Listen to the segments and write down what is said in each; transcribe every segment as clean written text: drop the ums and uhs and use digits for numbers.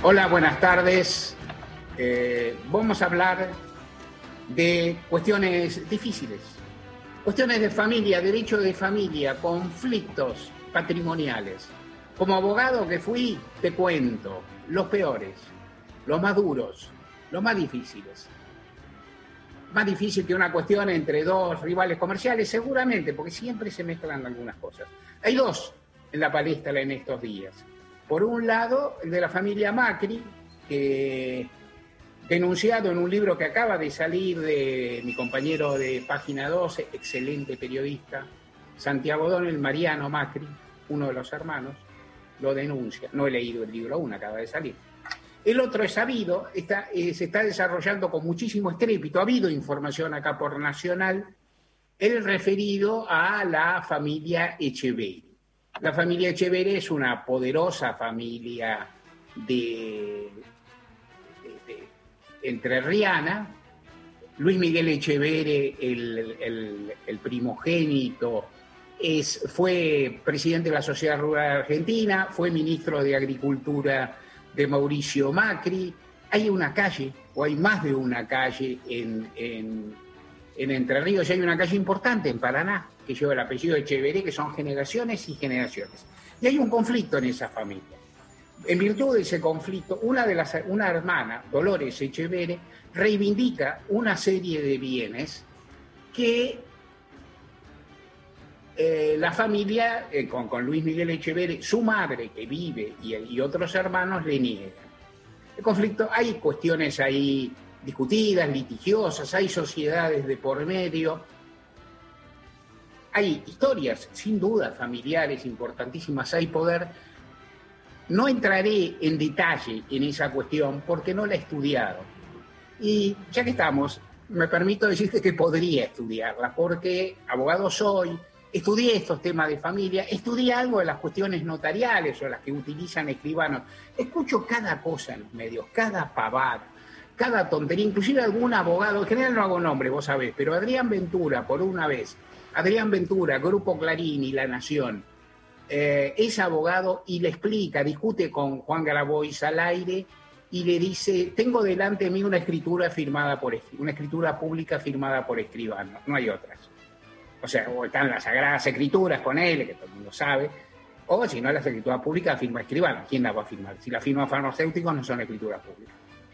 Hola, buenas tardes. Vamos a hablar de cuestiones difíciles, cuestiones de familia, derecho de familia, conflictos patrimoniales. Como abogado que fui, te cuento los peores, los más duros, los más difíciles. Más difícil que una cuestión entre dos rivales comerciales, seguramente, porque siempre se mezclan algunas cosas. Hay dos en la palestra en estos días. Por un lado, el de la familia Macri, que denunciado en un libro que acaba de salir de mi compañero de Página 12, excelente periodista, Santiago Donel, Mariano Macri, uno de los hermanos, lo denuncia. No he leído el libro aún, acaba de salir. El otro es sabido, se está desarrollando con muchísimo estrépito, ha habido información acá por Nacional, el referido a la familia Echeverri. La familia Echeverri es una poderosa familia de entrerriana. Luis Miguel Echeverri, el primogénito, fue presidente de la Sociedad Rural Argentina, fue ministro de Agricultura de Mauricio Macri. Hay una calle, o hay más de una calle en Entre Ríos, y hay una calle importante en Paraná que lleva el apellido de Echeverri, que son generaciones y generaciones. Y hay un conflicto en esa familia. En virtud de ese conflicto, una hermana, Dolores Echeverri, reivindica una serie de bienes que la familia, con Luis Miguel Echeverri, su madre que vive y otros hermanos le niegan. El conflicto, hay cuestiones ahí discutidas, litigiosas, hay sociedades de por medio, hay historias sin duda familiares importantísimas, hay poder. No entraré en detalle en esa cuestión porque no la he estudiado. Y ya que estamos, me permito decirte que podría estudiarla, porque abogado soy, estudié estos temas de familia, estudié algo de las cuestiones notariales o las que utilizan escribanos. Escucho cada cosa en los medios, cada pavada, cada tontería, inclusive algún abogado, en general no hago nombre, vos sabés, pero Adrián Ventura, por una vez, Adrián Ventura, Grupo Clarín y La Nación, es abogado y le explica, discute con Juan Grabois al aire y le dice: tengo delante de mí una escritura pública firmada por escribano, no hay otras. O sea, o están las Sagradas Escrituras con él, que todo el mundo sabe, o si no, las escrituras públicas firma escribano. ¿Quién las va a firmar? Si la firma farmacéuticos, no son escrituras públicas.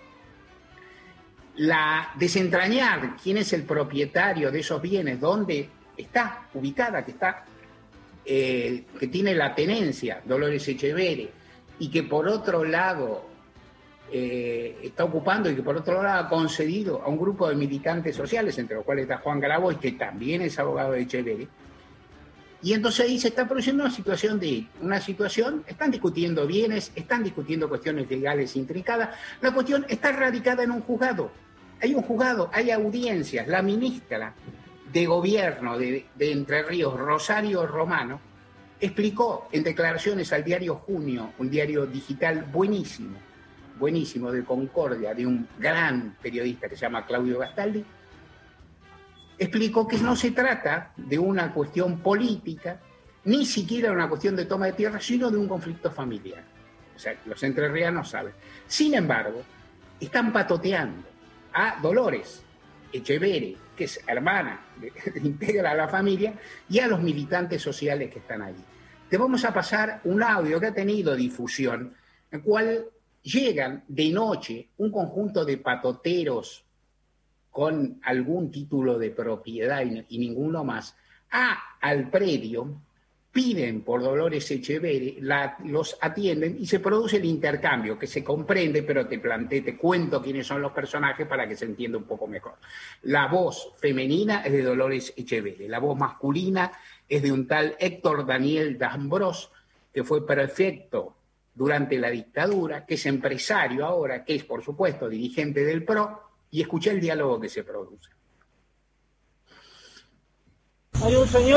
Desentrañar quién es el propietario de esos bienes, dónde está ubicada, que tiene la tenencia, Dolores Echeverri, y que por otro lado está ocupando y que por otro lado ha concedido a un grupo de militantes sociales, entre los cuales está Juan Grabois, que también es abogado de Echeverri. Y entonces ahí se está produciendo una situación, están discutiendo bienes, están discutiendo cuestiones legales intrincadas. La cuestión está radicada en un juzgado. Hay un juzgado, hay audiencias. La ministra de Gobierno de Entre Ríos, Rosario Romano, explicó en declaraciones al diario Junio, un diario digital buenísimo de Concordia, de un gran periodista que se llama Claudio Gastaldi, explicó que no se trata de una cuestión política, ni siquiera una cuestión de toma de tierra, sino de un conflicto familiar. O sea, los entrerrianos saben. Sin embargo, están patoteando a Dolores Echeverri, que es hermana, integra a la familia, y a los militantes sociales que están ahí. Te vamos a pasar un audio que ha tenido difusión, en el cual llegan de noche un conjunto de patoteros con algún título de propiedad y ninguno más al predio, piden por Dolores Echeverri, los atienden y se produce el intercambio, que se comprende, pero te cuento quiénes son los personajes para que se entienda un poco mejor. La voz femenina es de Dolores Echeverri, la voz masculina es de un tal Héctor Daniel D'Ambrós, que fue prefecto durante la dictadura, que es empresario ahora, que es, por supuesto, dirigente del PRO, y escuché el diálogo que se produce. Hay un señor